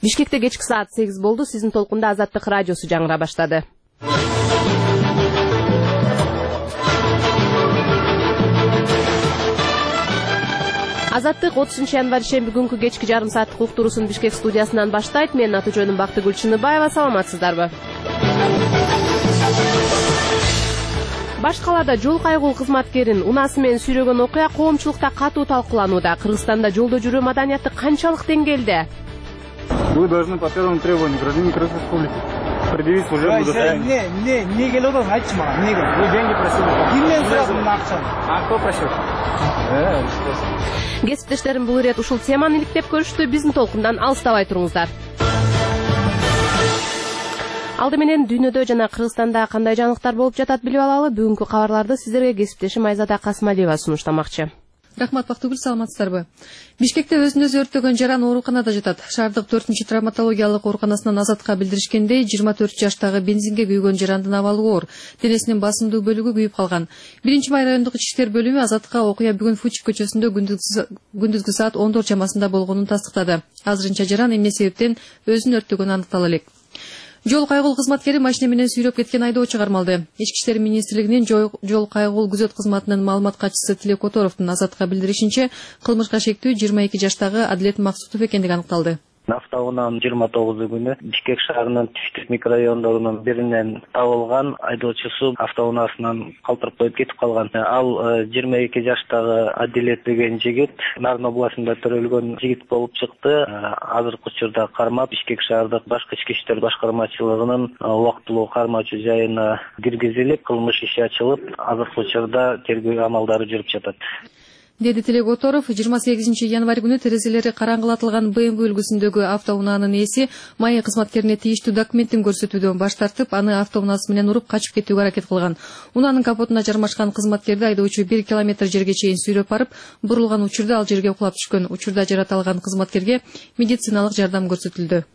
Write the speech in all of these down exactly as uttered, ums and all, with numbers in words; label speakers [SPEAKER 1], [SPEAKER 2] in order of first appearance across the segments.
[SPEAKER 1] Бишкекте кечки саат сегиз болду. Сиздин толкунда Азаттык радиосу жаңыра баштады. Азаттык отузунчу январь шемби күнкү кечки жарым сааттык уктуруусун Бишкек студиясынан баштайт. Менин аты жөнүм Бактыгүл Чыныбаева. Саламатсыздарбы? Баш калаада жол кайгуу кызматкерин унаасы менен сүйрөгөн окуя коомчулукта катуу талкууланууда. Кыргызстанда жолдо жүрүү маданияты канчалык деңгээлде?
[SPEAKER 2] Вы должны по первому требованию гражданин Кыргызской республики предъявить служебное удостоверение.
[SPEAKER 3] Не, не, не келеді ғой, айтшы маған, не келеді?
[SPEAKER 2] Вы деньги просили?
[SPEAKER 3] Кимден сұрадым мына ақшаны?
[SPEAKER 2] А кто просил?
[SPEAKER 1] Кесиптештерим бул ирет ушул теманы иликтеп көрүштү. Биздин толкундан алыстабай туруңуздар. Алды менен дүйнөдө жана Кыргызстанда кандай жаңылыктар болуп жатат билип алалы. Бүгүнкү кабарларды сиздерге кесиптешим Айзада Касмалиева сунуштамакчы.
[SPEAKER 4] Рахмат, Бактыгүл, саламатсыздарбы? Бишкекте өзүн өзү өртөгөн жаран ооруканада жатат. Шаардык төртүнчү травматологиялык ооруканасынан Азатка билдиришкендей, жыйырма төрт жаштагы бензинге күйгөн жарандын абалы оор. Денесинин басымдуу бөлүгү күйүп калган. Биринчи май райондук ички иштер бөлүмү Азатка окуя бүгүн Фучик көчөсүндө күндүзгү саат ондор чамасында болгонун тастыктады. Азырынча жаран эмне себептен өзүн өртөгөнү аныктала элек. Жол кайгул кызматкери машина менен сүйрөп кеткен айдоочу кармалды. Ички иштер министрлигинин жол кайгул күзөт кызматынын маалымат катчысы Тилек Которовдун Азатка билдиришинче, кылмышка шектүү жыйырма эки жаштагы Адилет Максутов экендиги аныкталды.
[SPEAKER 5] Автоунаанын жыйырма тогузу күнү Бишкек шаарынын Түштүк микрорайондорунун биринен табылган айдоочусу автоунаасынан калтырып коюп кетип калган. Ал жыйырма эки жаштагы Адилет деген жигит Нарын областында төрөлгөн жигит болуп чыкты. Азыркы учурда кармап Бишкек шаардык башкы ички иштер башкармачылыгынын убактылуу кармоочу жайына киргизилип, кылмыш иши ачылып, азыркы учурда тергөө амалдары жүрүп жатат.
[SPEAKER 4] Деди Тилек Которов, жыйырма сегизинчи январь күнү терезелери караңгылатылган бэ эм вэ үлгүсүндөгү автоунаанын ээси майы кызматкерине тийиштүү документтин көрсөтүүдөн баш тартып, аны автоунаасы менен уруп качып кетүүгө аракет кылган. Унаанын капотуна жармашкан кызматкерди айдоочу бир километр жерге чейин сүйрөп барып, бурулган учурда ал жерге кулап түшкөн. Учурда жаракат алган кызматкерге медициналык жардам көрсөтүлдү.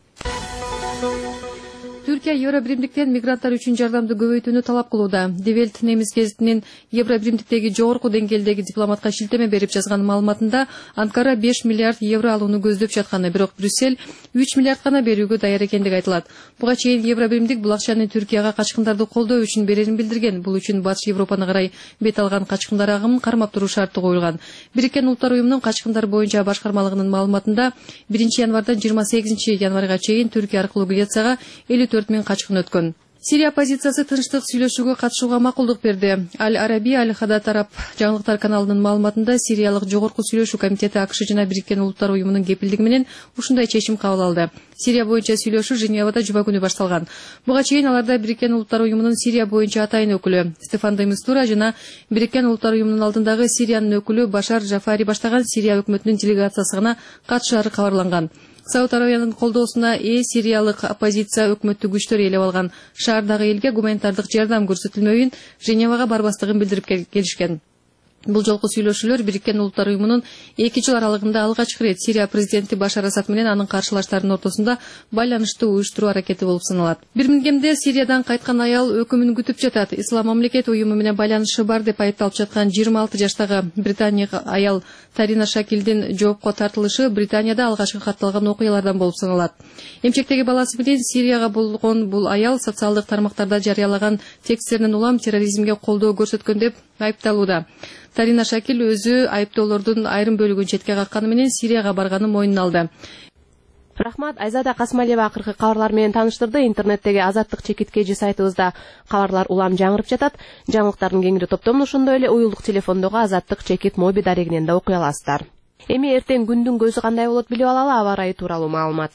[SPEAKER 4] Түркия Евробиримдиктен мигранттар үчүн жардамды көбөйтүүнү талап кылууда. Девелт немис гезитинин Евробиримдиктеги жогорку деңгээлдеги дипломатка шилтеме берип жазган маалыматында Анкара беш миллиард евро алууну көздөп жатканы, бирок Брюссель үч миллиард гана берүүгө даяр экендиги айтылат. Буга чейин Евробиримдик бул акчаны Түркияга качкындарды колдоо үчүн берерин билдирген. Бул үчүн Батыш Европаны карай бет алган качкындар агымын кармап туруу шарты коюлган. Бириккен Улуттар уюмунун качкындар боюнча башкармалыгынын маалыматында биринчи январдан жыйырма сегизинчи январга чейин Түркия аркылуу Грецияга элүү төрт миң качкын өткөн. Сирия оппозициясы тынчтык сүйлөшүүгө катышууга макулдук берди. Аль-Араби Аль-Хадат Араб жаңылыктар каналынын маалыматында Сириялык жогорку сүйлөшүү комитети АКШ жана Бириккен Улуттар уюмунун кепилдиги менен ушундай чечим кабыл алды. Сирия боюнча сүйлөшүү Женевада жума күнү башталган. Буга чейин аларда Бириккен Улуттар уюмунун Сирия боюнча атайын өкүлү Стефан де Мистура жана Бириккен Улуттар уюмунун алдындагы Сириянын өкүлү Башар Жафари баштаган Сирия өкмөтүнүн делегациясы гана катышаары кабарланган. Сауд Арабиянын колдоосуна ээ сириялык оппозиция өкмөттүк күчтөр ээлеп алган шаардагы элге гуманитардык жардам көрсөтүлмөйүн Женевага барбастыгын билдирип келишкен. Бул жолку сүйлөшүүлөр Бириккен Улуттар уюмунун эки жыл аралыгында алгачкы ирет Сирия президенти Башар Асад менен анын каршылаштарынын ортосунда байланышты уюштуруу аракети болуп саналат. Бирмингемде Сириядан кайткан аял өкүмүн күтүп жатат. Ислам мамлекет уюму менен байланышы бар деп айыпталып жаткан жыйырма алты жаштагы британиялык аял Тарина Шакилдин жоопко тартылышы Британияда алгачкы катталган окуялардан болуп саналат. Эмчектеги баласы менен Сирияга болгон бул аял социалдык тармактарда жарыялаган тексттеринен улам терроризмге колдоо көрсөткөн деп айыпталууда. Тарина Шакил өзү айыптоолордун айрым бөлүгүн четке какканы менен Сирияга барганын мойнуна алды.
[SPEAKER 1] Рахмат, Айзада Касмалиева акыркы кабарлар менен тааныштырды. Интернеттеги Азаттык чекиткежи сайтыбызда кабарлар улам жаңырып жатат. Жаңылыктардын кеңири топтомун ошондой эле уюлдук телефондогу Азаттык чекит моби дарегинен да окуй аласыздар. Эми эртең күндүн көзү кандай болот билип алалы. Аба ырайы тууралуу маалымат.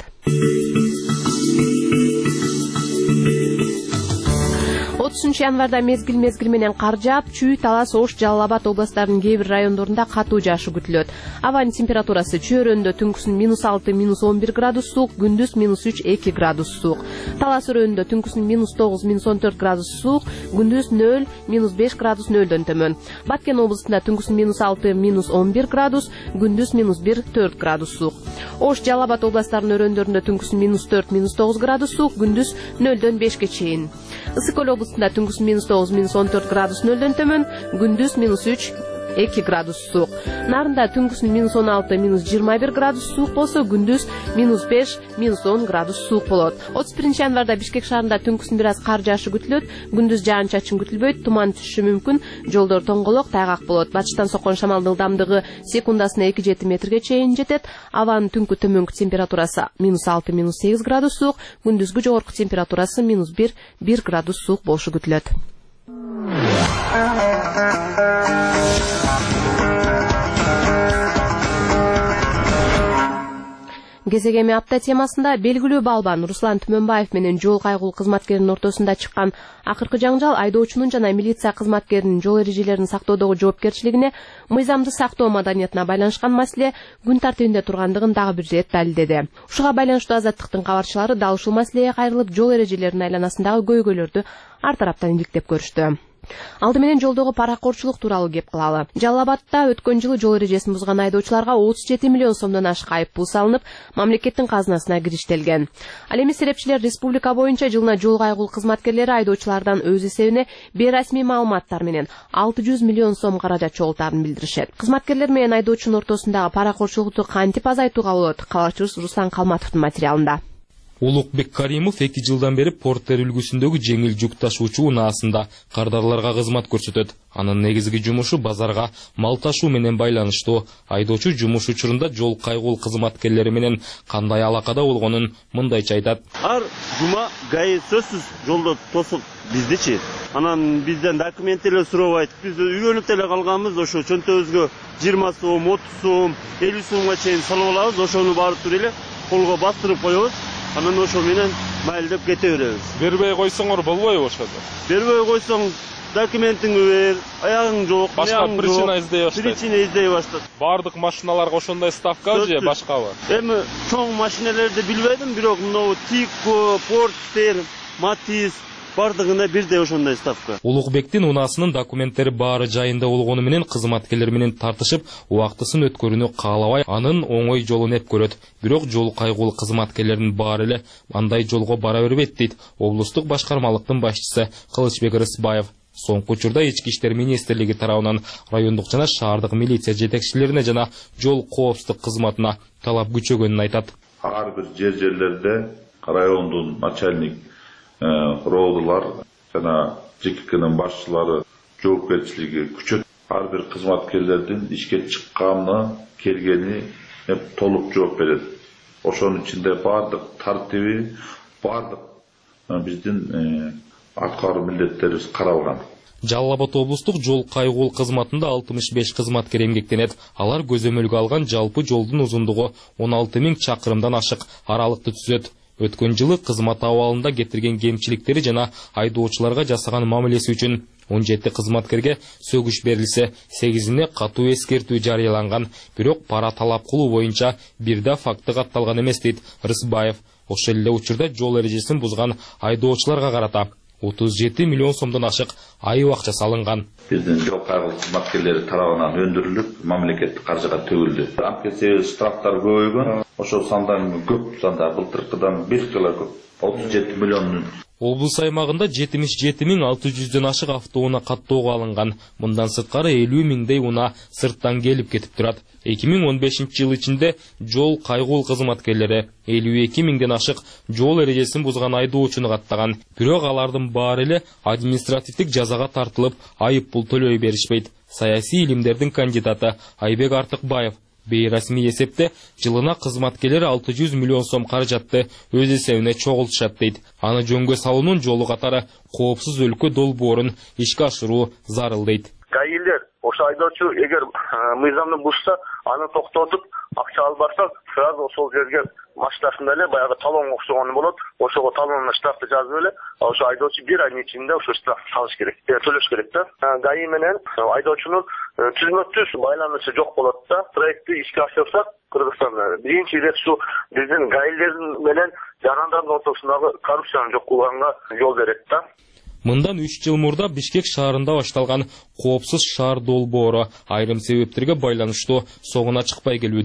[SPEAKER 1] отузунчу январда мезгил мезгил менен кар жаап, Чүй, Талас, Ош, Жалал Абад областарынын кээ бир райондорунда катуу жаашы күтүлөт. Абанын температурасы Чөйрөндө түнкүсүн минус алты минус он бир градус суук, күндүз минус үч эки градус суук. Талас өрөөнүндө түнкүсүн минус тогуз минус он төрт градус суук, күндүз нөл минус беш градус нөлдөн төмөн. Баткен областында түнкүсүн минус алты минус он бир градус, күндүз минус бир төрт градус суук. Ош, Жалал Абад областарынын өрөөндөрүндө түнкүсүн минус төрт минус тогуз градус суук, күндүз нөлдөн бешке чейин. Ысык Көл областында түнкүсүн минус тогуз минус он төрт градус нөлдөн төмөн, күндүз минус үч эки градус суук. Нарында түнкүсүн минус он алты, минус жыйырма бир градус суук болсо, күндүз минус беш, минус он градус суук болот. отуз биринчи январда Бишкек шаарында түнкүсүн бир аз кар жаашы күтүлөт, күндүз жаан-чачын күтүлбөйт, туман түшүшү мүмкүн, жолдор тоңголок, тайгак болот. Батыштан соккон шамалдын ылдамдыгы секундасына эки жети метрге чейин жетет. Абанын түнкү төмөнкү температурасы минус алты, минус сегиз градус суук, күндүзгү жогорку температурасы минус бир, бир градус суук болушу күтүлөт. Кезегеми апта темасында белгилүү балбан Руслан Түмөнбаев менен жол кайгул кызматкеринин ортосунда чыккан акыркы жаңжал айдоочунун жана милиция кызматкеринин жол эрежелерин сактоодогу жоопкерчилигине, мыйзамды сактоо маданиятына байланышкан маселе күн тартибинде тургандыгын дагы бир ирет далилдеди. Ушуга байланыштуу Азаттыктын кабарчылары дал ушул маселеге кайрылып, жол эрежелеринин айланасындагы көйгөйлөрдү ар тараптан иликтеп көрүштү. Алды менен жолдогу паракорчулук тууралуу кеп кылалы. Жалал Абадта өткөн жылы жол эрежесин бузган айдоочуларга отуз жети миллион сомдон ашык айыппул салынып, мамлекеттин казынасына кириштелген. Ал эми серепчилер республика боюнча жылына жол кайгул кызматкерлери айдоочулардан өз эсебине бейрасмий маалыматтар менен алты жүз миллион сом каражат чогултаарын билдиришет. Кызматкерлер менен айдоочунун ортосундагы паракорчулукту кантип азайтууга болот? Кабарчыбыз Руслан Калматовдун материалында.
[SPEAKER 6] Улукбек Каримов эки жылдан бери Порттер үлгүсүндөгү жеңил жүк ташуучу унаасында кардарларга кызмат көрсөтөт. Анын негизги жумушу базарга мал ташуу менен байланыштуу. Айдоочу жумуш учурунда жол кайгул кызматкерлери менен кандай алакада болгонун мындайча айтат.
[SPEAKER 7] Ар жума ГАИ сөзсүз жолдо тосуп биздичи. Анан бизден документ эле сурабайт. Биз үйрөнүп эле калганбыз, ошо чөнтөбүзгө жыйырма сом, отуз сом, элүү сомго чейин салып алабыз. Ошону барып туруп эле колго бастырып коебуз. Анан ошо менен майылдап кете беребиз.
[SPEAKER 8] Бербей койсоңор болбойбу ошодо?
[SPEAKER 7] Бербей койсоң документиңди бер, аягың жок,
[SPEAKER 8] башка причина издей баштайт.
[SPEAKER 7] Причина издей баштайт.
[SPEAKER 8] Бардык машиналарга ошондой ставка же башкабы?
[SPEAKER 7] Эми чоң машиналерди билбедим, бирок мына Тико, Порттер, Матис бардыгына бирдей ошондой ставка.
[SPEAKER 6] Улукбектин унаасынын документтери баары жайында болгону менен кызматкерлер менен тартышып, убактысын өткөрүүнү каалабай, анын оңой жолун эп көрөт. Бирок жол кайгул кызматкерлеринин баары эле андай жолго бара бербейт дейт облустук башкармалыктын башчысы Кылычбек Рысбаев. Соңку учурда Ички иштер министрлиги тарабынан райондук жана шаардык милиция жетекчилерине жана жол коопсуздук кызматына талап күчөгөнүн айтат.
[SPEAKER 9] Ар бир жер жерлерде райондун начальник роодулар жана ЖККнын башчылары жоопкерчилиги күчөт. Ар бир кызматкерлердин ишке чыкканы, келгени толук жооп берет. Ошонун ичинде бардык тартиби, бардык биздин аткаруу милдеттерибиз каралган.
[SPEAKER 6] Жалал Абад облустук жол кайгул кызматында алтымыш беш кызматкер эмгектенет. Алар көзөмөлгө алган жалпы жолдун узундугу он алты миң чакырымдан ашык аралыкты түзөт. Өткөн жылы кызмат абалында кетирген кемчиликтери жана айдоочуларга жасаган мамилеси үчүн он жети кызматкерге сөгүш берилсе, сегизине катуу эскертүү жарыяланган. Бирок пара талап кылуу боюнча бир да факты катталган эмес дейт Рысбаев. Ошол эле учурда жол эрежесин бузган айдоочуларга карата отуз жети миллион сомдон ашык айып акча салынган.
[SPEAKER 9] Биздин жол кайгыл кызматкерлери тарабынан өндүрүлүп, мамлекеттик каржыга төгүлдү. Анткени штрафтар көбөйгөн, ошол сандан көп санда былтыркыдан бир кыла көп. отуз жети миллион.
[SPEAKER 6] Облус аймагында жетимиш жети миң алты жүздөн ашык автоунаа каттоого алынган. Мындан сырткары элүү миңдей унаа сырттан келип кетип турат. эки миң он бешинчи жыл ичинде жол кайгул кызматкерлери элүү эки миңден ашык жол эрежесин бузган айдоочуну каттаган. Бирок алардын баары эле административдик жазага тартылып, айып пул төлөй беришпейт. Саясий илимдердин кандидаты Айбек Артыкбаев бейрасмий эсепте жылына кызматкерлер алты жүз миллион сом каражатты өз эсебине чогултушат дейт. Аны жөнгө салуунун жолу катары коопсуз өлкө долбоорун ишке ашыруу зарыл дейт.
[SPEAKER 10] ГАИлер ошо айдоочу эгер мыйзамды бузса, аны токтотуп акча албаса, сразу ошол жерге машинасында эле баягы талон окшогону болот. Ошого талонуна штрафты жазып эле, ошо айдоочу бир айдын ичинде ошо штрафты салыш керек, төлөш керек да. ГАИ менен айдоочунун түзмө түз байланышы жок болот да. Проектти ишке ашырсак, Кыргызстанда биринчи ирет ушу биздин ГАИлердин менен жарандардын ортосундагы коррупциянын жоккулугунга жол берет да.
[SPEAKER 6] Мындан үч жыл мурда Бишкек шаарында башталган коопсуз шаар долбоору айрым себептерге байланыштуу соңуна чыкпай келүүдө.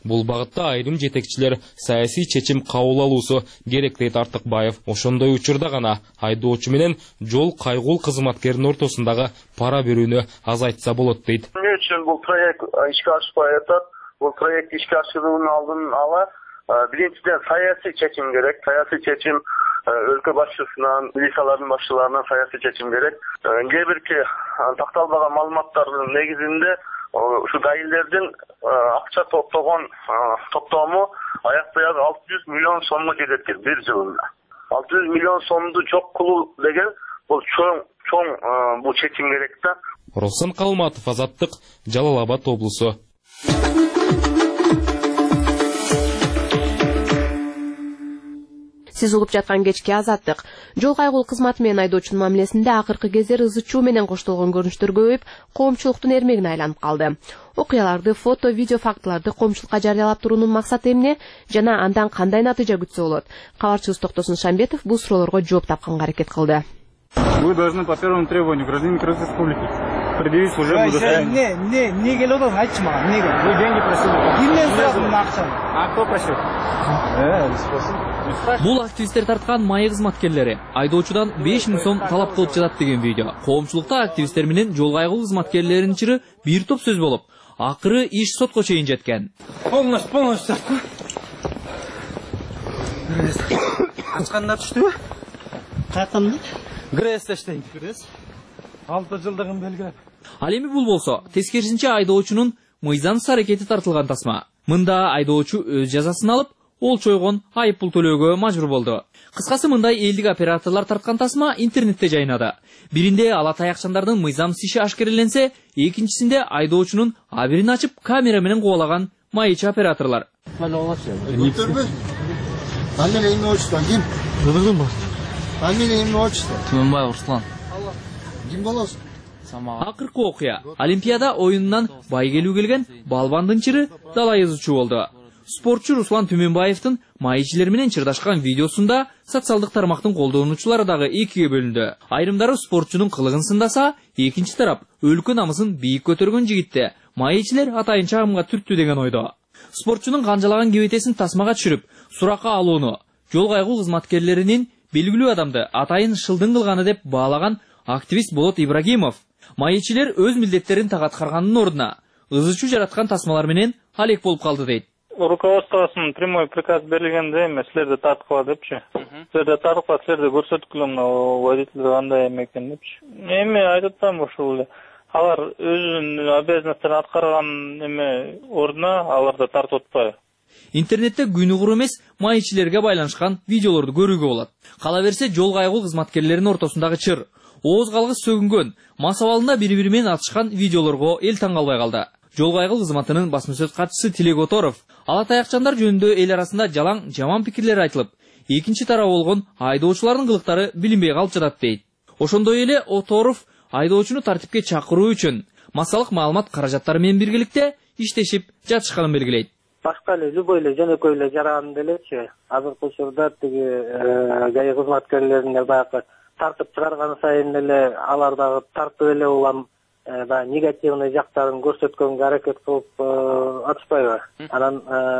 [SPEAKER 6] Бул багытта айрым жетекчилер саясий чечим кабыл алуусу керек дейт Артыкбаев. Ошондой учурда гана айдоочу менен жол кайгул кызматкеринин ортосундагы пара берүүнү азайтса болот дейт.
[SPEAKER 10] Эмне үчүн бул проект ишке ашпай атат? Бул проект ишке ашыруунун алдын ала биринчиден саясий чечим керек. Саясий чечим өлкө башчысынан, милициялардын башчыларынан саясий чечим керек. Кээ бирки такталбаган маалыматтардын негизинде ушу дайылдердин акча топтогон топтому аяк баягы алты жүз миллион сомго жетет экен бир жылында. алты жүз миллион сомду жок кылуу деген бул чоң чоң бул чечим керек да.
[SPEAKER 6] Руслан Калматов, Азаттык, Жалал Абад облусу.
[SPEAKER 1] Сиз угуп жаткан кечки Азаттык. Жол кайгул кызматы менен айдоочунун мамилесинде акыркы кездер ызы-чуу менен коштолгон көрүнүштөр көбөйүп, коомчулуктун эрмегине айланып калды. Окуяларды, фото, видео фактыларды коомчулукка жарыялап туруунун максаты эмне жана андан кандай натыйжа күтсө болот? Кабарчыбыз Токтосун Шамбетов бул суроолорго жооп тапканга аракет кылды.
[SPEAKER 2] Вы должны по первому требованию гражданин Крымской республики предъявить служебное удостоверение.
[SPEAKER 3] Не, не, не келет он, айтчы мага, неге?
[SPEAKER 2] Вы деньги просили.
[SPEAKER 3] Кимден сурадым мына акчаны?
[SPEAKER 2] А кто просил? Э, спросил.
[SPEAKER 11] Бул активисттер тарткан майы кызматкерлери айдоочудан беш миң сом талап кылып жатат деген видео. Коомчулукта активисттер менен жол кайгул кызматкерлеринин чыры бир топ сөз болуп, акыры иш сотко чейин жеткен.
[SPEAKER 3] Полностью, полностью тарткан. Ачканда түштүбү? Каяктан? Грэс таштайм. Грэс. алты жылдыгын белгилеп.
[SPEAKER 11] Ал эми бул болсо, тескерисинче айдоочунун мыйзамсыз аракети тартылган тасма. Мында айдоочу өз жазасын алып, ол чойгон айып пул төлөөгө мажбур болду. Кыскасы мындай элдик операторлор тарткан тасма интернетте жайнады. Биринде ала таякчандардын мыйзамсыз иши ашкереленсе, экинчисинде айдоочунун абирин ачып камера менен кубалаган майычы операторлор.
[SPEAKER 12] Фамилия, имя, отчество, ким? Фамилия, имя, отчество.
[SPEAKER 11] Түмөнбаев Руслан.
[SPEAKER 12] Ким болосуң?
[SPEAKER 11] Акыркы окуя. Олимпиада оюнунан бай келүү келген балбандын чыры дала ызы-чуу болду. Спортчу Руслан Түмөнбаевдин майычылар менен чырдашкан видеосунда социалдык тармактын колдонуучулары дагы экиге бөлүндү. Айрымдары спортчунун кылыгын сындаса, экинчи тарап өлкө намысын бийик көтөргөн жигитте майычылар атайын чагымга түрттү деген ойдо. Спортчунун канжалаган кебетесин тасмага түшүрүп, суракка алууну жол кайгул кызматкерлеринин белгилүү адамды атайын шылдың кылганы деп баалаган активист Болот Ибрагимов. Майычылар өз милдеттерин так аткарганын ордуна ызы-чуу жараткан тасмалар менен алек болуп калды дейт.
[SPEAKER 13] Руководствосунун прямой приказ берилгенде эме силерди тарткыла депчи. Силерди тарткыла, силерди көрсөткүлө мына водитель кандай эме экен депчи. Эми айтып атам ушул эле. Алар өзүнүн обязанностторун аткарган эме ордуна аларды тартып атпайбы.
[SPEAKER 11] Интернетте күнүгүр эмес майычыларга байланышкан видеолорду көрүүгө болот. Кала берсе жол кайгул кызматкерлеринин ортосундагы чыр, ооз калгыс сөгүнгөн, мас абалында бири-бири менен атышкан видеолорго эл таң калбай калды. Жол кайгыл кызматынын басма сөз катчысы Тилек Оторов ала таякчандар жөнүндө эл арасында жалаң жаман пикирлер айтылып, экинчи тарап болгон айдоочулардын кылыктары билинбей калып жатат дейт. Ошондой эле Оторов айдоочуну тартипке чакыруу үчүн массалык маалымат каражаттары менен биргеликте иштешип жатышканын белгилейт.
[SPEAKER 5] Башка эле любой эле жөнөкөй эле жаран делечи. Азыркы учурда тиги ГАИ кызматкерлерине баягы тартып чыгарган сайын эле алар дагы тартып эле улам баягы негативный жактарын көрсөткөнгө аракет кылып атышпайбы? Анан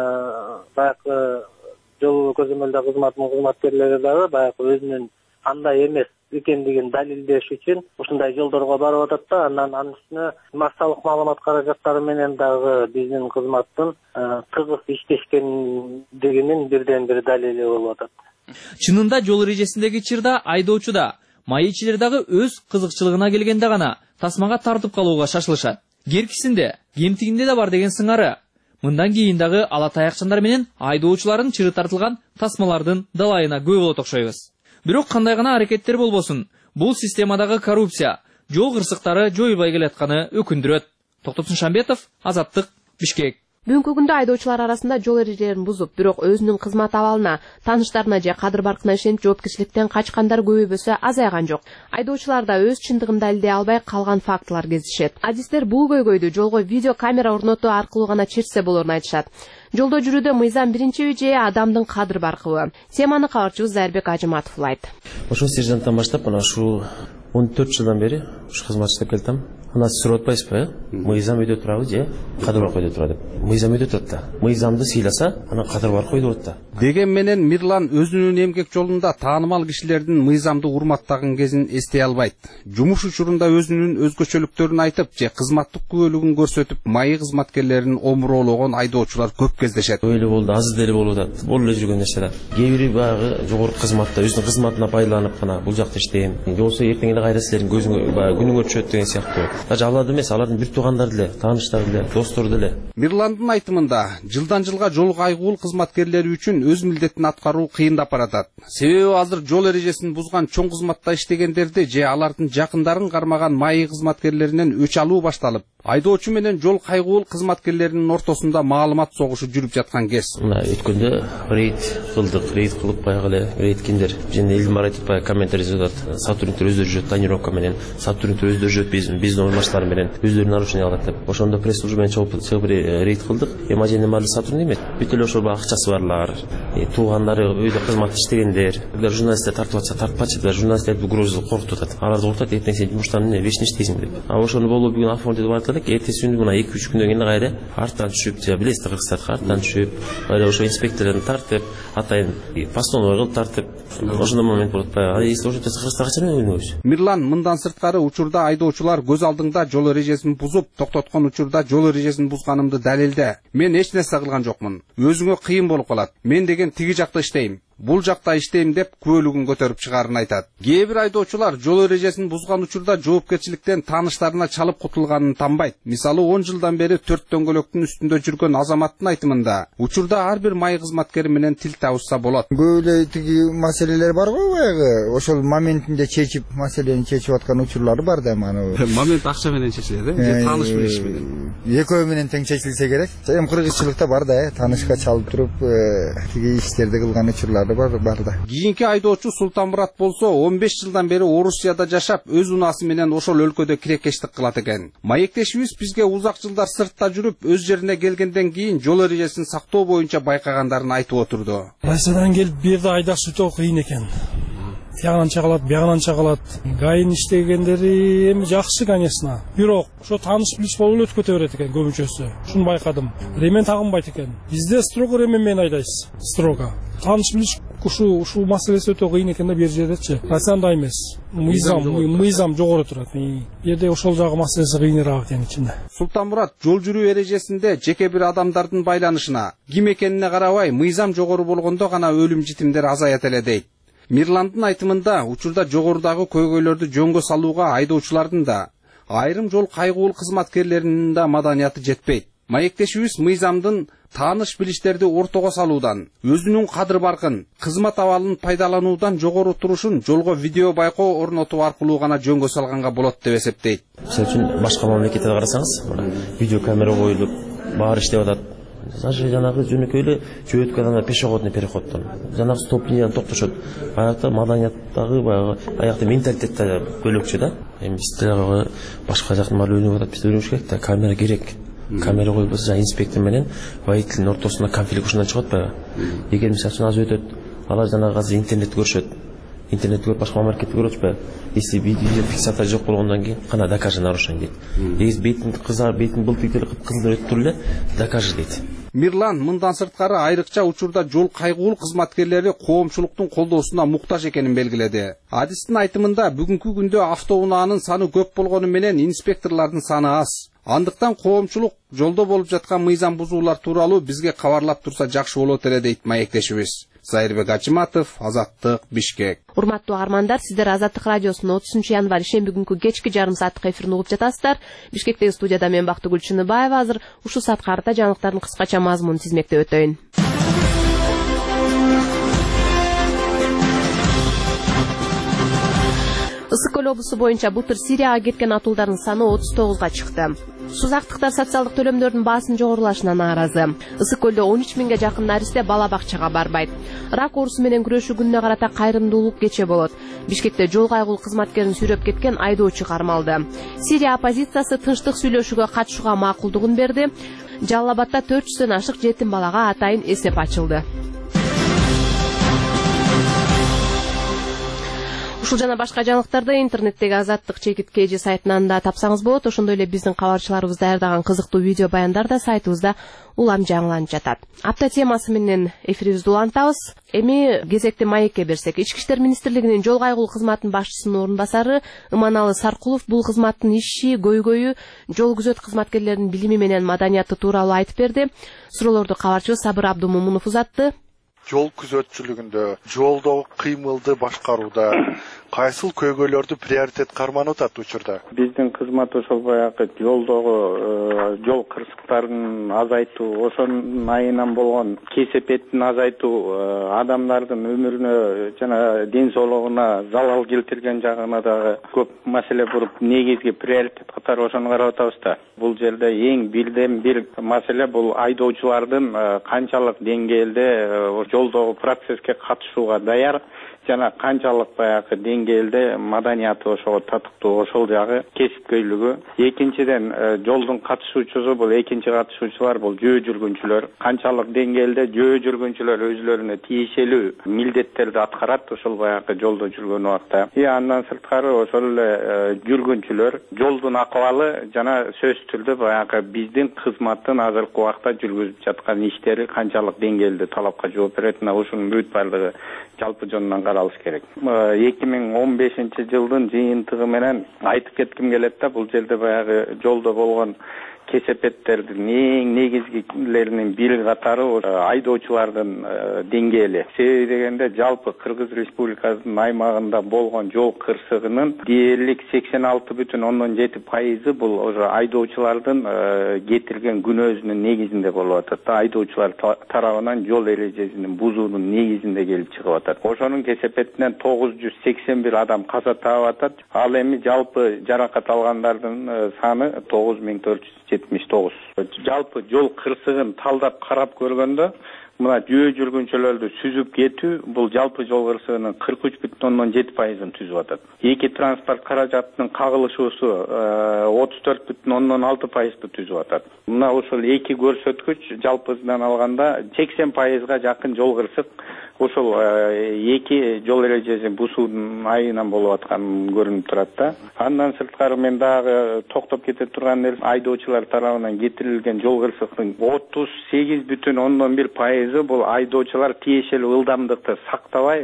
[SPEAKER 5] баягы жол көзөмөлдөө кызматынын кызматкерлери дагы баягы өзүнүн андай эмес экендигин далилдеш үчүн ушундай жолдорго барып атат да, анан анын үстүнө массалык маалымат каражаттары менен дагы биздин кызматтын кызык иштешкендигинин бирден бир далили болуп атат.
[SPEAKER 11] Чынында жол эрежесиндеги чырда айдоочуда майычылар дагы өз кызыкчылыгына келгенде гана тасмага тартып калууга шашылышат. Керкисинде, кемтигинде да бар деген сыңары. Мындан кийин дагы ала таякчандар менен айдоочулардын чыры тартылган тасмалардын далайына көп болот окшойбуз. Бирок кандай гана аракеттер болбосун, бул системадагы коррупция, жол кырсыктары жоюлбай келатканы өкүндүрөт. Токтосун Шамбетов, Азаттык, Бишкек.
[SPEAKER 1] Бүгүнкү күндө айдоочулар арасында жол эрежелерин бузуп, бирок өзүнүн кызмат абалына, тааныштарына же кадыр баркына ишенип жоопкерчиликтен качкандар көбөйбөсө азайган жок. Айдоочулар да өз чындыгын далилдей албай калган фактылар кездешет. Адистер бул көйгөйдү жолго видео камера орнотуу аркылуу гана чечсе болорун айтышат. Жолдо жүрүүдө мыйзам биринчиби же адамдын кадыр баркыбы? Теманы кабарчыбыз Зайырбек Ажыматов улайт.
[SPEAKER 14] Ошол сержанттан баштап мына ушул он төрт жылдан бери ушу кызмат иштеп келатам. мына сіз сурап атпайсыз ба, мыйзам өйдө турабы же кадыр бар койдо тура деп. Мыйзам өйдө турат да. Мыйзамды сыйласа, анан кадыр бар койдо турат да.
[SPEAKER 15] Деген менен Мирлан өзүнүн эмгек жолунда таанымал кишилердин мыйзамды урматтаган кезин эстей албайт. Жумуш учурунда өзүнүн өзгөчөлүктөрүн айтып же кызматтык күбөлүгүн көрсөтүп, майы кызматкерлерин омуроологон айдоочулар көп кездешет.
[SPEAKER 14] Ойло болду, аз деле болуп атат. Болуп эле жүргөн нерсе да. Кээ бири баягы жогорку кызматта өзүнүн кызматына байланып гана бул жакта иштейм. Жоксо эртең эле кайра силердин көзүңө баягы күнүңө түшөт деген сыяктуу. Даже аларды эмес, алардын бир туугандары деле, тааныштары деле, достору деле.
[SPEAKER 15] Мирландын айтымында, жылдан жылга жол кайгуул кызматкерлери үчүн өз милдетин аткаруу кыйындап баратат. Себеби азыр жол эрежесин бузган чоң кызматта иштегендерди же алардын жакындарын кармаган майы кызматкерлеринен өч алуу башталып, айдоочу менен жол кайгуул кызматкерлеринин ортосунда маалымат согушу жүрүп жаткан кез.
[SPEAKER 14] Мына өткөндө рейд кылдык, рейд кылып баягы эле рейд киндер. Жана элдин баары айтып баягы комментарий жазат. Сотрудниктер өздөрү жүрөт, тонировка менен, сотрудниктер өздөрү жүрөт, биздин биздин оймаштар менен өздөрү нарушение кылат деп. Ошондо пресс служба менен чыгып рейд кылдык. Эми аженин баары сотрудник эмес. Бүт эле ошол баягы акчасы барлар, туугандары өйдө кызмат иштегендер, журналисттер тартып атса тартпачы деп, журналисттерди угроза коркутуп атат. Аларды коркутат, эртең сен жумуштан эмне вечный иштейсиң деп. А ошону болуп бүгүн оформить этип атат. Эртеси күнү мына эки үч күндөн кийин кайра арттан түшүп, же билесиз, кыргызстан арттан түшүп, кайра ошо инспектордун тартып, атайын постановой кылып тартып, ошондой момент болот баягы. Если ошо кыргызстанга качан ойнойбуз?
[SPEAKER 15] Мирлан мындан сырткары учурда айдоочулар көз алдыңда жол эрежесин бузуп, токтоткон учурда жол эрежесин бузганымды далилде. Мен эч нерсе кылган жокмун. Өзүңө кыйын болуп калат. Мен деген тиги жакта иштейм, бул жакта иштейм деп күбөлүгүн көтөрүп чыгаарын айтат. Кээ бир айдоочулар жол эрежесин бузган учурда жоопкерчиликтен тааныштарына чалып кутулганын танбайт. Мисалы он жылдан бери төрт дөңгөлөктүн үстүндө жүргөн азаматтын айтымында, учурда ар бир май кызматкери менен тил табышса болот.
[SPEAKER 12] Көп эле тиги маселелер бар го баягы, ошол моментинде чечип, маселени чечип аткан учурлары бар да мана.
[SPEAKER 15] Момент акча менен чечилет, э? Тааныш билиш менен.
[SPEAKER 12] Экөө менен тең чечилсе керек. Эми кыргызчылыкта бар да, таанышка чалып туруп, тиги иштерди кылган учурлар бар бар да.
[SPEAKER 15] Кийинки айдоочу Султанмурат болсо он беш жылдан бери Орусияда жашап, өз унаасы менен ошол өлкөдө кирекештик кылат экен. Маектешибиз бизге узак жылдар сыртта жүрүп, өз жерине келгенден кийин жол эрежесин сактоо боюнча байкагандарын айтып отурду.
[SPEAKER 16] Россиядан келип бир жерде айдаш өтө кыйын экен. Тиягынан чагалат, биягынан чагалат. Гайын иштегендери эми жакшы, конечно. Бирок ошо тааныш билиш болуп өтүп кете берет экен көбүнчөсү. Шуну байкадым. Ремен тагынбайт экен. Бизде строго ремен менен айдайсыз. Строго. Тааныш билиш ушул ушул маселеси өтө кыйын экен да бир жердечи. Россияда эмес. Мыйзам, мыйзам жогору турат. Жерде ошол жагы маселеси кыйыныраак экен ичинде.
[SPEAKER 15] Султанмурат жол жүрүү эрежесинде жеке бир адамдардын байланышына, ким экенине карабай, мыйзам жогору болгондо гана өлүм житимдер азаят эле дейт. Мирландын айтымында, учурда жогорудагы көйгөйлөрдү жөнгө салууга айдоочулардын да, айрым жол кайгуул кызматкерлеринин да маданияты жетпейт. Маектешибиз мыйзамдын тааныш билиштерди ортого салуудан, өзүнүн кадыр баркын, кызмат абалын пайдалануудан жогору турушун жолго видео байкоо орнотуу аркылуу гана жөнгө салганга болот деп эсептейт.
[SPEAKER 14] Мисалы үчүн башка мамлекетте карасаңыз, видео камера коюлуп, баары иштеп атат. Даже жанагы жөнөкөй эле жөөткө адамдар пешеходный переходдон, жанагы стоп линиядан токтошот. Аякта маданияттагы баягы аякта менталитет да бөлөкчө да. Эми бизде башка жактан баары өнүгүп атат, бизде өнүгүш керек да, камера керек. Камера коюп болсо, инспектор менен водительдин ортосунда конфликт ушундан чыгат баягы. Эгер мисалы аз өтөт, алар жанагы азыр интернетти көрүшөт. Интернетти көрүп башка мамлекетти көрөт баягы. Если видео фиксация жок болгондон кийин кана докажи нарушение дейт. Эгер бетин кызар, бетин былтык эле кып кызыл өтүп туруп эле докажи дейт.
[SPEAKER 15] Мирлан мындан сырткары айрыкча учурда жол кайгуул кызматкерлери коомчулуктун колдоосуна муктаж экенин белгиледи. Адистин айтымында бүгүнкү күндө автоунаанын саны көп болгону менен инспекторлордун саны аз. Андыктан коомчулук жолдо болуп жаткан мыйзам бузуулар тууралуу бизге кабарлап турса жакшы болот эле дейт маектешибиз. Зайырбек Ачыматов, Азаттык, Бишкек.
[SPEAKER 1] Урматтуу агармандар, сиздер Азаттык радиосунун отузунчу январь шемби күнкү кечки жарым сааттык эфирин угуп жатасыздар. Бишкектеги студияда мен Бактыгүл Чыныбаева. Азыр ушул саатка карата жаңылыктардын кыскача мазмунун тизмектеп өтөйүн. Ысык көл облусу боюнча былтыр Сирияга кеткен атуулдардын саны отуз тогузга чыкты. Сузактыктар социалдык төлөмдөрдүн баасын жогорулашына нааразы. Ысык көлдө он үч миңге жакын наристе бала бакчага барбайт. Рак оорусу менен күрөшүү күнүнө карата кайрымдуулук кече болот. Бишкекте жол кайгуул кызматкерин сүйрөп кеткен айдоочу кармалды. Сирия оппозициясы тынчтык сүйлөшүүгө катышууга макулдугун берди. Жалал-Абадда төрт жүздөн ашык жетим балага атайын эсеп ачылды. Ушул жана башка жаңылыктарды интернеттеги Азаттык чекит кж сайтынан да тапсаңыз болот. Ошондой эле биздин кабарчыларыбыз даярдаган кызыктуу видео баяндар да сайтыбызда улам жаңыланып жатат. Апта темасы менен эфирибизди улантабыз. Эми кезекти маекке берсек, Ички иштер министрлигинин жол кайгылуу кызматынын башчысынын орун басары Иманалы Саркулов бул кызматтын иши, көйгөйү, жол күзөт кызматкерлеринин билими менен маданияты тууралуу айтып берди. Суроолорду кабарчыбыз Сабыр Абдумумунов узатты.
[SPEAKER 17] Жол күзөтчүлүгүндө, жолдогу кыймылды башкарууда кайсыл көйгөйлөрдү приоритет карманып атат учурда?
[SPEAKER 18] Биздин кызмат ошол баягы жолдогу жол кырсыктарын азайтуу, ошонун айынан болгон кесепеттин азайтуу, адамдардын өмүрүнө жана ден соолугуна залал келтирген жагына дагы көп маселе буруп, негизги приоритет катары ошону карап атабыз да. Бул жерде эң бирден бир маселе бул айдоочулардын канчалык деңгээлде жолдогу процесске катышууга даяр жана канчалык баягы деңгээлде маданияты ошого татыктуу, ошол жагы кесипкөйлүгү. Экинчиден, жолдун катышуучусу бул экинчи катышуучулар бул жөө жүргүнчүлөр. Канчалык деңгээлде жөө жүргүнчүлөр өзүлөрүнө тиешелүү милдеттерди аткарат ошол баягы жолдо жүргөн убакта. И андан сырткары ошол эле жүргүнчүлөр жолдун акыбалы жана сөзсүз түрдө баягы биздин кызматтын азыркы убакта жүргүзүп жаткан иштери канчалык деңгээлде талапка жооп берет, ушунун бүт баардыгы жалпы жонунан каралыш керек. эки миң он бешинчи жылдын жыйынтыгы менен айтып кетким келет да, бул жерде баягы жолдо болгон кесепеттердин эң негизгилеринин бири катары айдоочулардын деңгээли. Себеби дегенде жалпы Кыргыз Республикасынын аймагында болгон жол кырсыгынын дээрлик сексен алты бүтүн ондон жети пайызы бул ошо айдоочулардын кетирген күнөөсүнүн негизинде болуп атат. Айдоочулар тарабынан жол эрежесин бузуунун негизинде келип чыгып атат. Ошонун кесепетинен тогуз жүз сексен бир адам каза таап атат. Ал эми жалпы жаракат алгандардын саны тогуз миң төрт жүз жетимиш тогуз. Жалпы жол кырсыгын талдап карап көргөндө мына жөө жүргүнчүлөрдү сүзүп кетүү бул жалпы жол кырсыгынын кырк үч бүтүн ондон жети пайызын түзүп атат. Эки транспорт каражатынын кагылышуусу отуз төрт бүтүн ондон алты пайызды түзүп атат. Мына ошол эки көрсөткүч жалпысынан алганда сексен пайызга жакын жол кырсык ошол эки жол эрежесин бузуунун айынан болуп аткан көрүнүп турат да. Андан сырткары мен дагы токтоп кете турган нерсе айдоочулар тарабынан кетирилген жол кырсыктын отуз сегиз бүтүн ондон бир пайызы бул айдоочулар тиешелүү ылдамдыкты сактабай,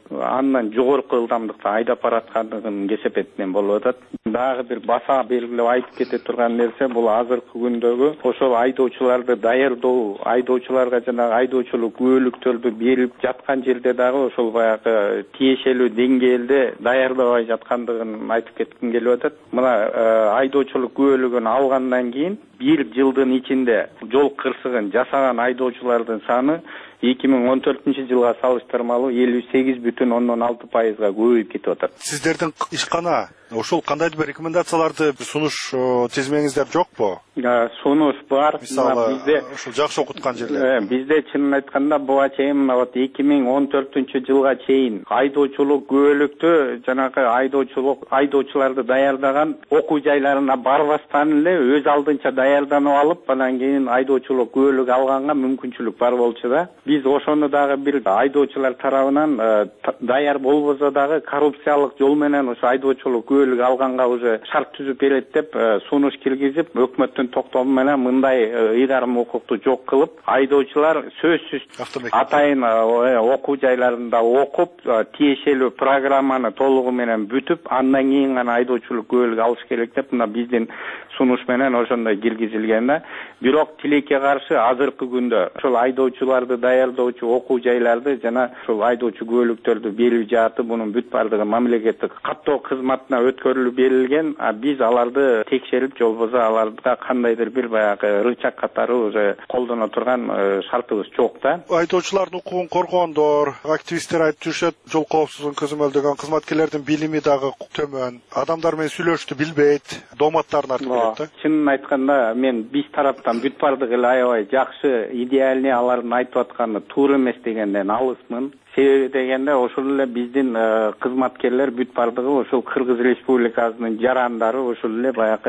[SPEAKER 18] андан жогорку ылдамдыкта айдап бараткандыгынын кесепетинен болуп атат. Дагы бир баса белгилеп айтып кете турган нерсе бул азыркы күндөгү ошол айдоочуларды даярдоо, айдоочуларга жана айдоочулук күбөлүктөрдү берип жаткан жерде дагы ошол баягы тиешелүү деңгээлде даярдабай жаткандыгын айтып кетким келип атат. Мына айдоочулук күбөлүгүн алгандан кийин бир жылдын ичинде жол кырсыгын жасаган айдоочулардын саны эки миң он төртүнчү жылга салыштырмалуу элүү сегиз бүтүн ондон алты пайызга көбөйүп кетип атат.
[SPEAKER 17] Сиздердин ишкана ошол кандайдыр бир рекомендацияларды сунуш тизмеңиздер жокпу?
[SPEAKER 18] Сунуш бар.
[SPEAKER 17] Мисалы, бизде ошол жакшы окуткан жерлер.
[SPEAKER 18] Бизде чынын айтканда буга чейин вот эки миң он төртүнчү жылга чейин айдоочулук күбөлүктү жанагы айдоочулук айдоочуларды даярдаган окуу жайларына барбастан эле өз алдынча даярданып алып, анан кийин айдоочулук күбөлүк алганга мүмкүнчүлүк бар болчу да. Биз ошону дагы бир айдоочулар тарабынан даяр болбосо дагы коррупциялык жол менен ошо айдоочулук күбөлүк алганга уже шарт түзүп берет деп сунуш киргизип, өкмөттүн токтому менен мындай ыйгарым укукту жок кылып, айдоочулар сөзсүз атайын окуу жайларында окуп, тиешелүү программаны толугу менен бүтүп, андан кийин гана айдоочулук күбөлүк алыш керек деп мына биздин сунуш менен ошондой киргизилген да. Бирок тилекке каршы азыркы күндө ошол айдоочуларды даярдоочу окуу жайларды жана ошол айдоочу күбөлүктөрдү берүү жааты мунун бүт баардыгы мамлекеттик каттоо кызматына өткөрүлүп берилген, а биз аларды текшерип, жолбосо аларга кандайдыр бир баягы рычаг катары уже колдоно турган шартыбыз жок да.
[SPEAKER 17] Айдоочулардын укугун коргоондор, активисттер айтып жүрүшөт, жол коопсуздугун көзөмөлдөгөн кызматкерлердин билими дагы төмөн, адамдар менен сүйлөшүштү билбейт, дооматтарын артып келет да.
[SPEAKER 18] Чынын айтканда мен биз тараптан бүт баардыгы эле аябай жакшы, идеальный алардын айтып атканы туура эмес дегенден алысмын. Себеби дегенде ошол эле биздин кызматкерлер бүт баардыгы ошол Кыргыз Республикасынын жарандары, ошол эле баягы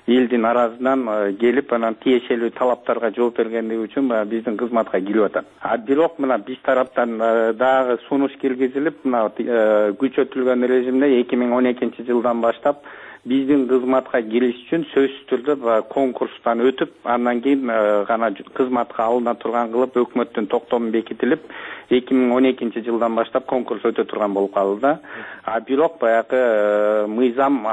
[SPEAKER 18] элдин аразынан келип анан тиешелүү талаптарга жооп бергендиги үчүн биздин кызматка килип атат. А бирок мына биз тараптан дагы сунуш киргизилип, мына күчөтүлгөн режимде эки миң он экинчи жылдан баштап биздин кызматка кириш үчүн сөзсүз түрдө конкурстан өтүп, андан кийин гана кызматка алына турган кылып өкмөттүн токтому бекитилип, эки миң он экинчи жылдан баштап конкурс өтө турган болуп калды да. А бирок баягы мыйзам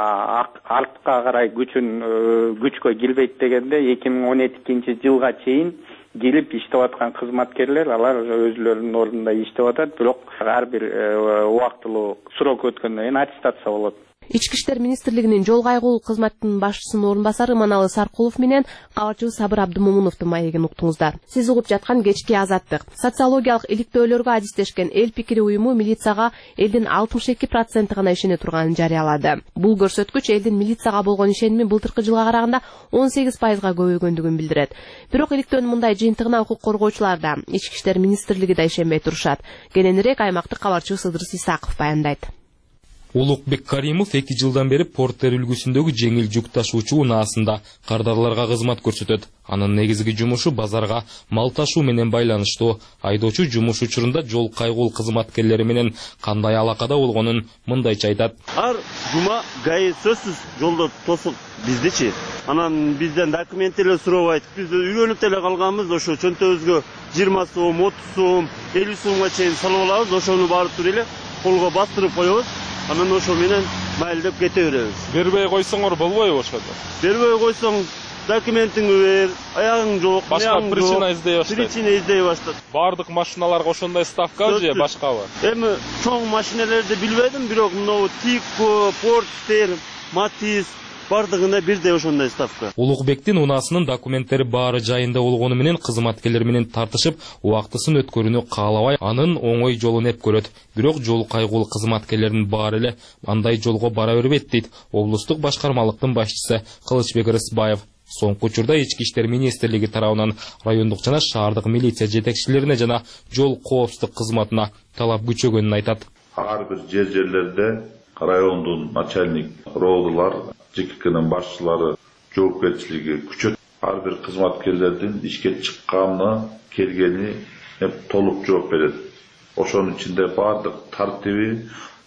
[SPEAKER 18] артка карай күчүн күчкө кирбейт дегенде эки миң он экинчи жылга чейин келип иштеп аткан кызматкерлер алар өзүлөрүнүн ордунда иштеп атат, бирок ар бир убактылуу срок өткөндөн кийин аттестация болот.
[SPEAKER 1] Ички иштер министрлигинин жол кайгылуу кызматынын башчысынын орун басары Маналы Саркулов менен кабарчыбыз Сабыр Абдымомуновдун маегин уктуңуздар. Сиз угуп жаткан кечки азаттык. Социологиялык иликтөөлөргө адистешкен эл пикири уюму милицияга элдин алтымыш эки проценти гана ишене турганын жарыялады. Бул көрсөткүч элдин милицияга болгон ишенимин былтыркы жылга караганда он сегиз пайызга көбөйгөндүгүн билдирет. Бирок иликтөөнүн мындай жыйынтыгына укук коргоочулар да, ички иштер министрлиги да ишенбей турушат. Кененирээк аймактык кабарчыбыз Ыдырыс Исаков баяндайт.
[SPEAKER 6] Улукбек Каримов эки жылдан бери Порттер үлгүсүндөгү жеңил жүк ташуучу унаасында кардарларга кызмат көрсөтөт. Анын негизги жумушу базарга мал ташуу менен байланыштуу. Айдоочу жумуш учурунда жол кайгыл кызматкерлери менен кандай алакада болгонун мындайча айтат.
[SPEAKER 7] Ар жума ГАИ сөзсүз жолдо тосуп биздичи. Анан бизден документ эле сурабайт. Биз үйрөнүп эле калганбыз, ошо чөнтөбүзгө жыйырма сом, отуз сом, элүү сомго чейин салып алабыз, ошону барып туруп эле колго бастырып коебуз. Анан ошо менен майылдап кете беребиз.
[SPEAKER 8] Бербей койсоңор болбойбу ошодо?
[SPEAKER 7] Бербей койсоң документиңди бер, аягың жок,
[SPEAKER 8] башка причина издей баштайт.
[SPEAKER 7] Причина издей баштайт.
[SPEAKER 8] Бардык машиналарга ошондой ставка же башкабы?
[SPEAKER 7] Эми чоң машиналерди билбедим, бирок мынау Тико, Порттер, Матис бардыгына бирдей ошондой ставка.
[SPEAKER 6] Улукбектин унаасынын документтери баары жайында болгону менен кызматкерлер менен тартышып, убактысын өткөрүүнү каалабай, анын оңой жолун эп көрөт. Бирок жол кайгылуу кызматкерлердин баары эле андай жолго бара бербейт дейт облустук башкармалыктын башчысы Кылычбек Рысбаев. Соңку учурда ички иштер министрлиги тарабынан райондук жана шаардык милиция жетекчилерине жана жол коопсуздук кызматына талап күчөгөнүн айтат.
[SPEAKER 9] Ар бир жер жерлерде райондун начальник, роодулар, ЖККнын башчылары жоопкерчилиги күчөт. Ар бир кызматкерлердин ишке чыкканы, келгени толук жооп берет. Ошонун ичинде бардык тартиби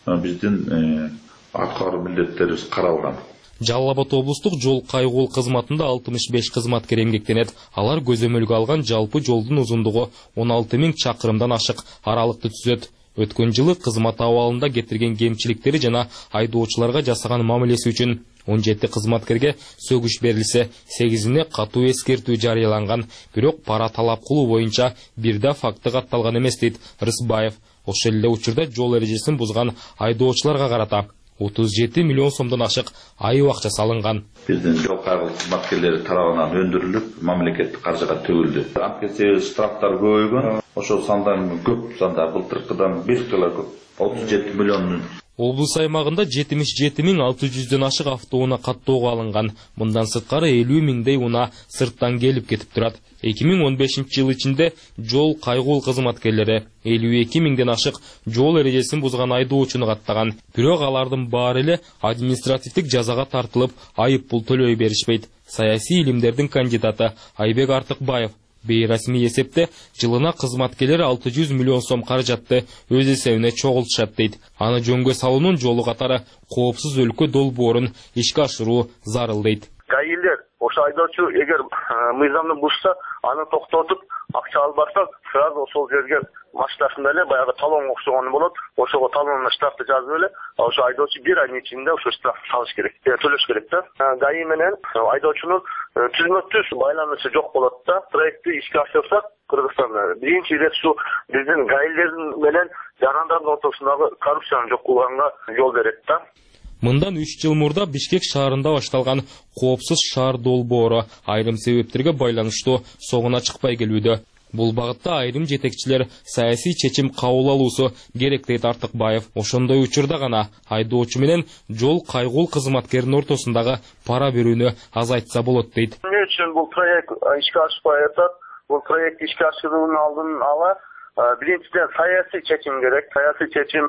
[SPEAKER 9] биздин аткаруу милдеттерибиз каралган.
[SPEAKER 6] Жалал Абад облустук жол кайгыл кызматында алтымыш беш кызматкер эмгектенет. Алар көзөмөлгө алган жалпы жолдун узундугу он алты миң чакырымдан ашык аралыкты түзөт. Өткөн жылы кызмат абалында кетирген кемчиликтери жана айдоочуларга жасаган мамилеси үчүн он жети кызматкерге сөгүш берилсе, сегизине катуу эскертүү жарыяланган. Бирок пара талап кылуу боюнча бир да факты катталган эмес дейт Рысбаев. Ошол эле учурда жол эрежесин бузган айдоочуларга карата отуз жети миллион сомдон ашык айып акча салынган.
[SPEAKER 9] Биздин жол кайгылуу кызматкерлери тарабынан өндүрүлүп, мамлекеттик каржыга төгүлдү. Анткени штрафтар көбөйгөн, ошол сандан көп санда былтыркыдан бир кыла көп, отуз жети миллион.
[SPEAKER 6] Облус аймагында жетимиш жети миң алты жүздөн ашык автоунаа каттоого алынган. Мындан сырткары элүү миңдей унаа сырттан келип кетип турат. эки миң он бешинчи жыл ичинде жол кайгыл кызматкерлери элүү эки миңден ашык жол эрежесин бузган айдоочуну каттаган. Бирок алардын баары эле административдик жазага тартылып, айып пул төлөй беришпейт. Саясий илимдердин кандидаты Айбек Артыкбаев бейрасмий эсепте жылына кызматкерлер алты жүз миллион сом каражатты өз эсебине чогултушат дейт. Аны жөнгө салуунун жолу катары коопсуз өлкө долбоорун ишке ашыруу зарыл дейт.
[SPEAKER 10] ГАИлер ошо айдоочу эгер мыйзамды бузса, аны токтотуп акча албаса, сразу ошол жерге машинасында эле баягы талонго окшогон болот. Ошого талонуна штрафты жазып эле, ошо айдоочу бир айдын ичинде ошо штрафты салыш керек, төлөш керек да. ГАИ менен айдоочунун түзмө түз байланышы жок болот да. Проектти ишке ашырсак, Кыргызстанда биринчи ирет ушу биздин ГАИлердин менен жарандардын ортосундагы коррупцияны жок кылганга жол берет да.
[SPEAKER 6] Мындан үч жыл мурда Бишкек шаарында башталган коопсуз шаар долбоору айрым себептерге байланыштуу соңуна чыкпай келүүдө. Бул багытта айрым жетекчилер саясий чечим кабыл алуусу керек дейт Артыкбаев. Ошондой учурда гана айдоочу менен жол кайгыл кызматкердин ортосундагы пара берүүнү азайтса болот дейт.
[SPEAKER 10] Эмне үчүн бул проект ишке ашпай атат? Бул проект ишке ашыруунун алдын ала биринчиден саясий чечим керек. Саясий чечим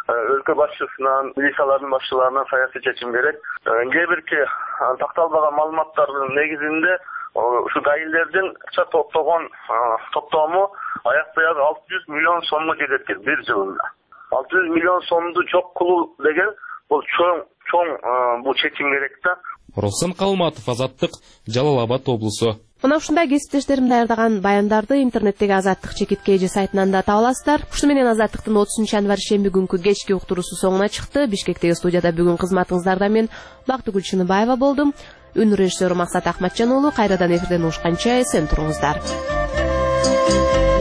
[SPEAKER 10] өлкө башчысынан, милициялардын башчыларынан саясий чечим керек. Кээ бирки такталбаган маалыматтардын негизинде ушу гаилердин топтогон топтому аяк баягы алты жүз миллион сомго жетет экен бир жылында. алты жүз миллион сомду жок кылуу деген бул чоң чоң бул чечим керек да.
[SPEAKER 6] Руслан Калматов, Азаттык, Жалал Абад облусу.
[SPEAKER 1] Мына ушундай кесиптештерим даярдаган баяндарды интернеттеги Азаттык чекит kg сайтынан да таба аласыздар. Ушу менен Азаттыктын отузунчу январь шемби күнкү кечки уктуруусу соңуна чыкты. Бишкектеги студияда бүгүн кызматыңыздарда мен Бактыгүл Чыныбаева болдум. Үн режиссеру Максат Ахматжан уулу. Кайрадан эфирден угушканча эсен туруңуздар.